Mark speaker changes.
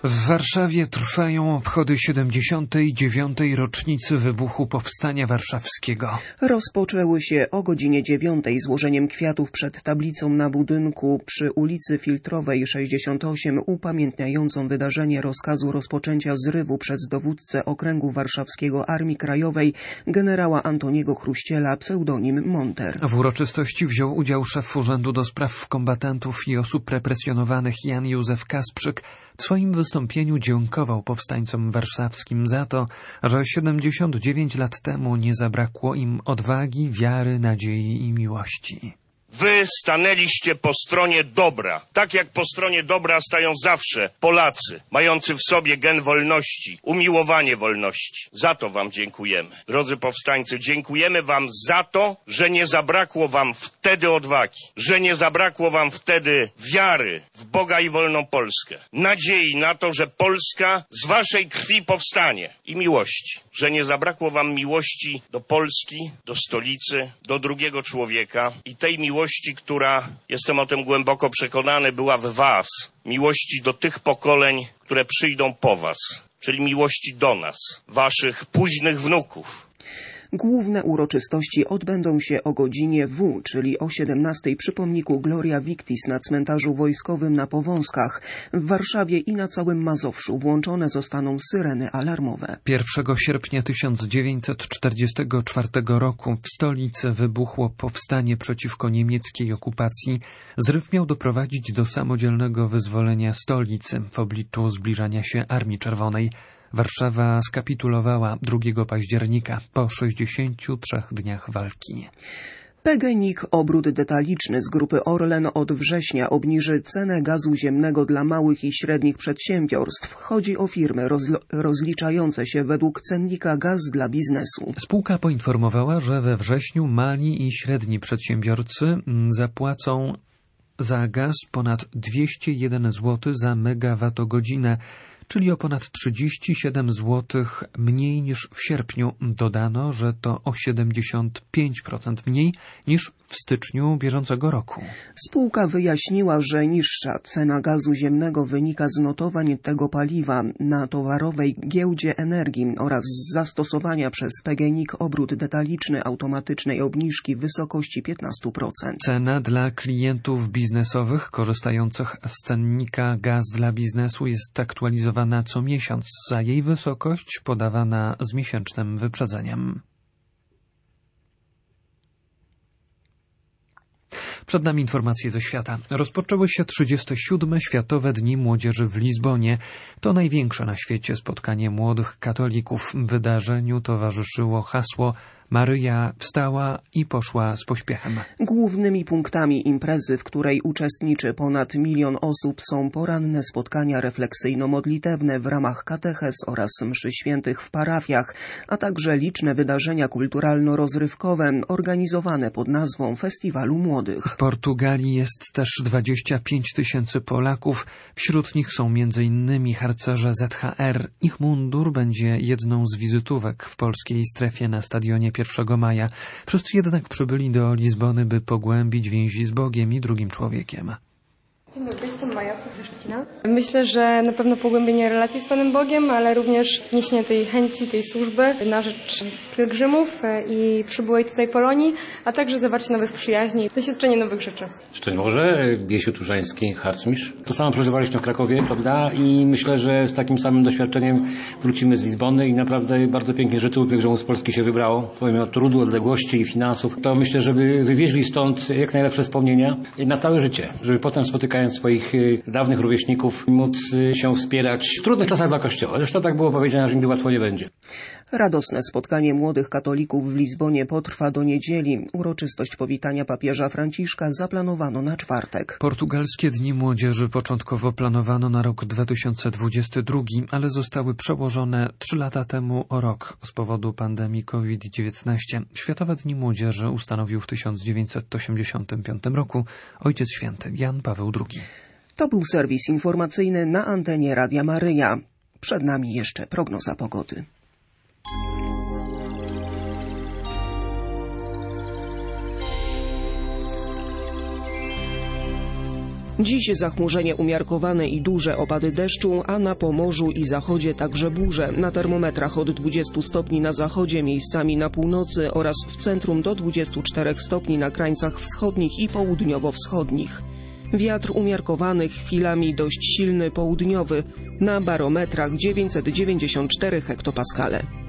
Speaker 1: W Warszawie trwają obchody 79. rocznicy wybuchu Powstania Warszawskiego.
Speaker 2: Rozpoczęły się o godzinie 9 złożeniem kwiatów przed tablicą na budynku przy ulicy Filtrowej 68 upamiętniającą wydarzenie rozkazu rozpoczęcia zrywu przez dowódcę Okręgu Warszawskiego Armii Krajowej generała Antoniego Chruściela, pseudonim Monter.
Speaker 1: W uroczystości wziął udział szef Urzędu do Spraw Kombatantów i Osób Represjonowanych Jan Józef Kasprzyk. W swoim wystąpieniu dziękował powstańcom warszawskim za to, że 79 lat temu nie zabrakło im odwagi, wiary, nadziei i miłości.
Speaker 3: Wy stanęliście po stronie dobra, tak jak po stronie dobra stają zawsze Polacy, mający w sobie gen wolności, umiłowanie wolności. Za to wam dziękujemy. Drodzy powstańcy, dziękujemy wam za to, że nie zabrakło wam wtedy odwagi, że nie zabrakło wam wtedy wiary w Boga i wolną Polskę, nadziei na to, że Polska z waszej krwi powstanie i miłości, że nie zabrakło wam miłości do Polski, do stolicy, do drugiego człowieka i tej miłości, która, jestem o tym głęboko przekonany, była w was, miłości do tych pokoleń, które przyjdą po was, czyli miłości do nas, waszych późnych wnuków.
Speaker 2: Główne uroczystości odbędą się o godzinie W, czyli o 17 przy pomniku Gloria Victis na cmentarzu wojskowym na Powązkach. W Warszawie i na całym Mazowszu włączone zostaną syreny alarmowe.
Speaker 1: 1 sierpnia 1944 roku w stolicy wybuchło powstanie przeciwko niemieckiej okupacji. Zryw miał doprowadzić do samodzielnego wyzwolenia stolicy w obliczu zbliżania się Armii Czerwonej. Warszawa skapitulowała 2 października po 63 dniach walki.
Speaker 2: PGNiG Obrót Detaliczny z grupy Orlen od września obniży cenę gazu ziemnego dla małych i średnich przedsiębiorstw. Chodzi o firmy rozliczające się według cennika gaz dla biznesu.
Speaker 1: Spółka poinformowała, że we wrześniu mali i średni przedsiębiorcy zapłacą za gaz ponad 201 zł za megawattogodzinę, czyli o ponad 37 zł mniej niż w sierpniu. Dodano, że to o 75% mniej niż w styczniu bieżącego roku.
Speaker 2: Spółka wyjaśniła, że niższa cena gazu ziemnego wynika z notowań tego paliwa na towarowej giełdzie energii oraz z zastosowania przez PGNiG Obrót Detaliczny automatycznej obniżki w wysokości 15%.
Speaker 1: Cena dla klientów biznesowych korzystających z cennika gaz dla biznesu jest aktualizowana co miesiąc, za jej wysokość podawana z miesięcznym wyprzedzeniem. Przed nami informacje ze świata. Rozpoczęły się 37. Światowe Dni Młodzieży w Lizbonie. To największe na świecie spotkanie młodych katolików. Wydarzeniu towarzyszyło hasło Maryja wstała i poszła z pośpiechem.
Speaker 2: Głównymi punktami imprezy, w której uczestniczy ponad 1 milion osób, są poranne spotkania refleksyjno-modlitewne w ramach katechez oraz mszy świętych w parafiach, a także liczne wydarzenia kulturalno-rozrywkowe organizowane pod nazwą Festiwalu Młodych.
Speaker 1: W Portugalii jest też 25 000 Polaków. Wśród nich są m.in. harcerze ZHR. Ich mundur będzie jedną z wizytówek w polskiej strefie na stadionie 1 maja. Wszyscy jednak przybyli do Lizbony, by pogłębić więzi z Bogiem i drugim człowiekiem.
Speaker 4: Dzień dobry, jestem Maja, Szczecina. Myślę, że na pewno pogłębienie relacji z Panem Bogiem, ale również niesienie tej chęci, tej służby na rzecz pielgrzymów i przybyłej tutaj Polonii, a także zawarcie nowych przyjaźni, doświadczenie nowych rzeczy.
Speaker 5: Szczęść Boże, Biesiu Turzański, harcmistrz. To samo przeżywaliśmy w Krakowie, prawda? I myślę, że z takim samym doświadczeniem wrócimy z Lizbony i naprawdę bardzo pięknie, że tylu pielgrzymów z Polski się wybrało. Pomimo trudu, odległości i finansów, to myślę, żeby wywieźli stąd jak najlepsze wspomnienia na całe życie, żeby potem spotykając swoich dawnych rówieśników móc się wspierać w trudnych czasach dla Kościoła. Zresztą tak było powiedziane, że nigdy łatwo nie będzie.
Speaker 2: Radosne spotkanie młodych katolików w Lizbonie potrwa do niedzieli. Uroczystość powitania papieża Franciszka zaplanowano na czwartek.
Speaker 1: Portugalskie Dni Młodzieży początkowo planowano na rok 2022, ale zostały przełożone 3 lata temu o rok z powodu pandemii COVID-19. Światowe Dni Młodzieży ustanowił w 1985 roku Ojciec Święty Jan Paweł II.
Speaker 2: To był serwis informacyjny na antenie Radia Maryja. Przed nami jeszcze prognoza pogody. Dziś zachmurzenie umiarkowane i duże opady deszczu, a na Pomorzu i zachodzie także burze. Na termometrach od 20 stopni na zachodzie, miejscami na północy oraz w centrum do 24 stopni na krańcach wschodnich i południowo-wschodnich. Wiatr umiarkowany, chwilami dość silny południowy, na barometrach 994 hektopaskale.